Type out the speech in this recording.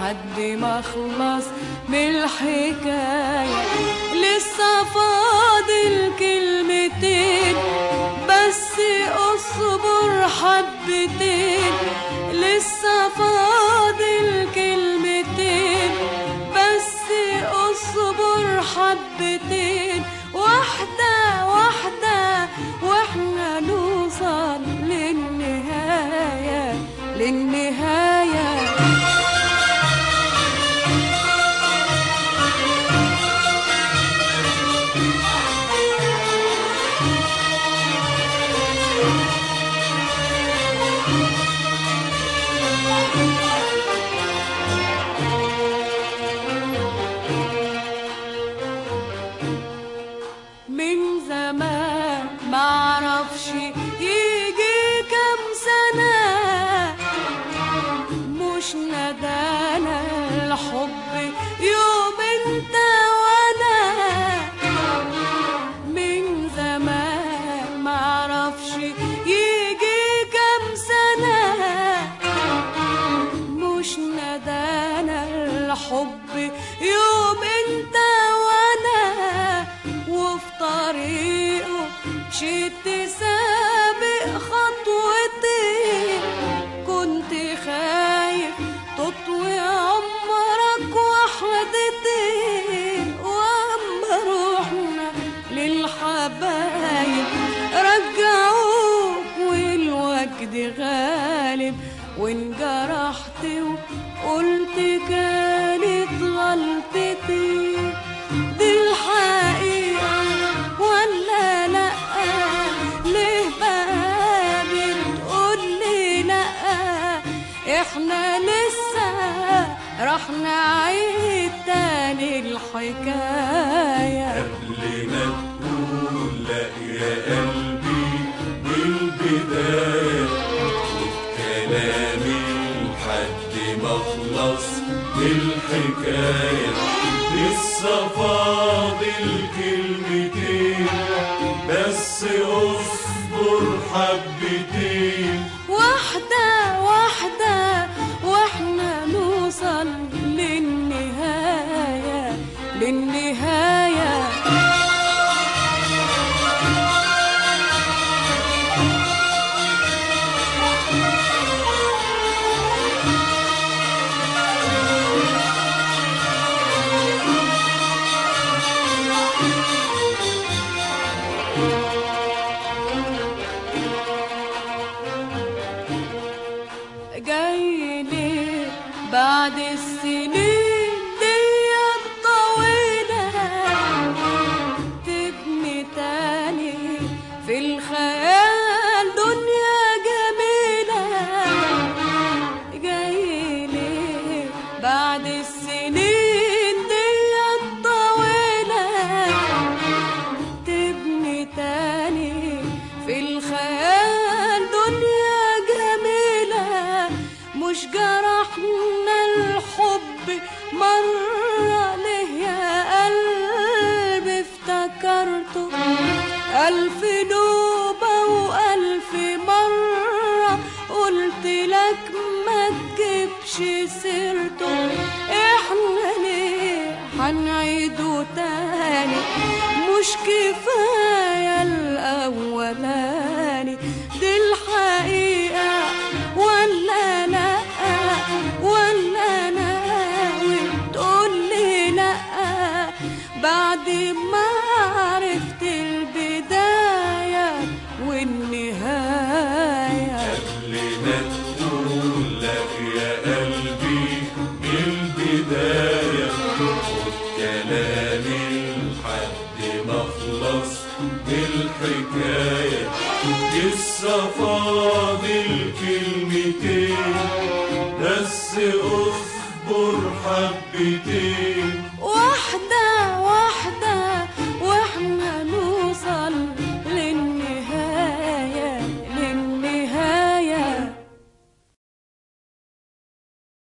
لحد ما اخلص من الحكاية. لسه فاضل كلمتين بس اصبر حبتين، لسه فاضل كلمتين بس اصبر حبتين، واحدة واحدة واحنا نوصل للنهاية للنهاية. من زمان معرفش يجي كام سنة، مش ندانا الحب يوم انت وانا. من زمان معرفش يجي كام سنة، مش ندانا الحب يوم انت وانا. وفي طريقه شئت سابق خطوتين، كنت خايف تطوي عمرك وحدتين. واما روحنا للحبايب رجعوك والوجد غالب، وانجرحت وقلت كانت غلطتي. دي الحقيقة ولا لأ؟ ليه بقى بتقولي لأ؟ احنا لسه رح نعيد تاني الحكاية. قبل ما تقول لأ يا قلبي بالبداية، كلامي لحد ما اخلص بالحكاية. لسه فاضل كلمتين بس اصبر حبتين، واحدة واحدة واحنا نوصل للنهاية للنهاية. جاي ليه بعد السنين دي الطويلة تبني تاني في الخيال دنيا جميلة؟ جاي ليه بعد السنين دي الطويلة تبني تاني في الخيال دنيا جميلة؟ مش جرحنا الحب مرة ليه يا قلبي افتكرته؟ ألف نوبة وألف مرة قلت لك ما تجيبش سيرته. احنا ليه هنعيده تاني؟ مش كفاية الأولاني؟ دي الحقيقة ولا لأ؟ ولا ناوي تقولي لأ بعد ما عرفت البداية والنهاية؟ قبل ما تقول لأ يا قلبي بالبداية، خد كلامي لحد ما اخلص بالحكاية. لسه فاضل كلمتين بس اصبر حبتين،